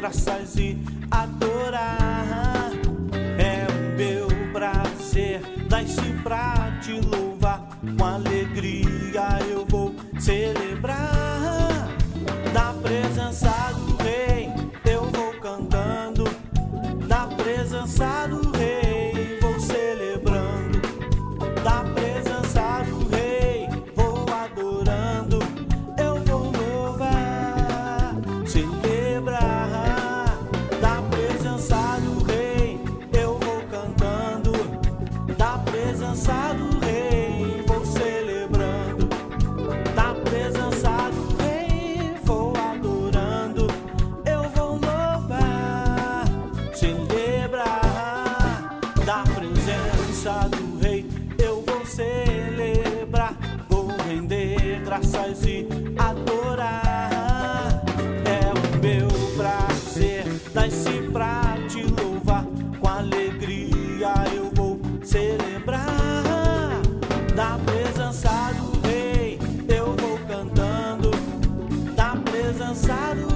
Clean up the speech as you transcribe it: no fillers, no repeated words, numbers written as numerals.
graças e adorar. É o meu prazer, nasci pra te louvar. Com alegria eu vou celebrar. Na presença do Rei eu vou cantando. Na presença do Rei vou celebrando. Na presença do Rei vou adorando. Eu vou louvar, celebrar. Na presença do Rei eu vou cantando. Na presença do Rei vou celebrando. Na presença do Rei vou adorando. Eu vou louvar, celebrar. Na presença do Rei eu vou celebrar. Vou render graças e adorar. É o meu prazer, nasci pra te louvar. Com alegria eu vou celebrar. Na presença do Rei eu vou cantando. Na presença do